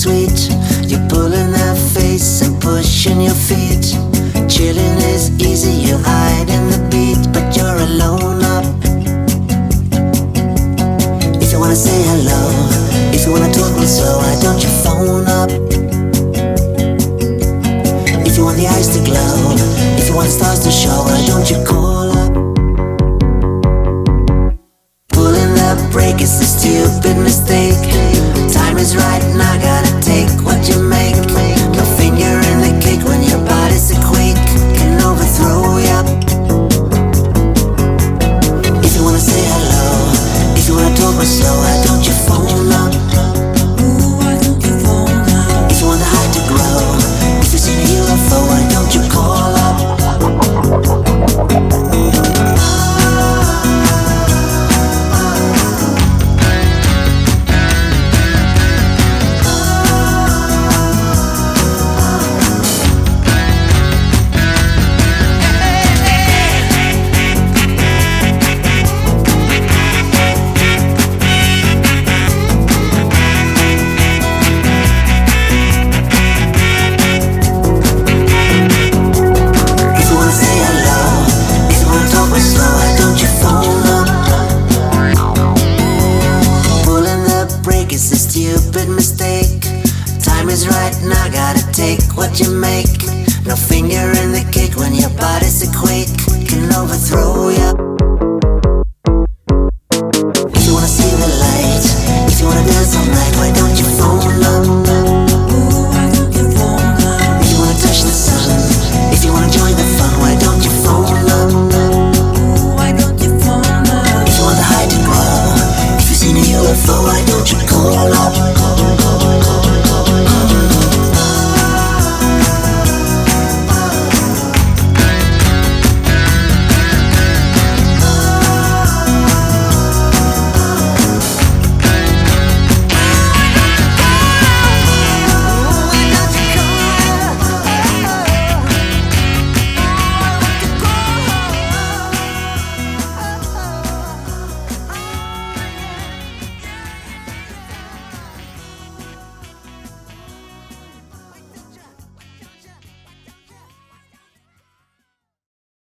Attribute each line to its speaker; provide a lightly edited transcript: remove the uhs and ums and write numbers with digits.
Speaker 1: sweet. You're pulling that face and pushing your feet. Chilling is easy, you hide in the beat, but you're alone up. If you wanna say hello, if you wanna talk real slow, why don't you phone up? If you want the eyes to glow,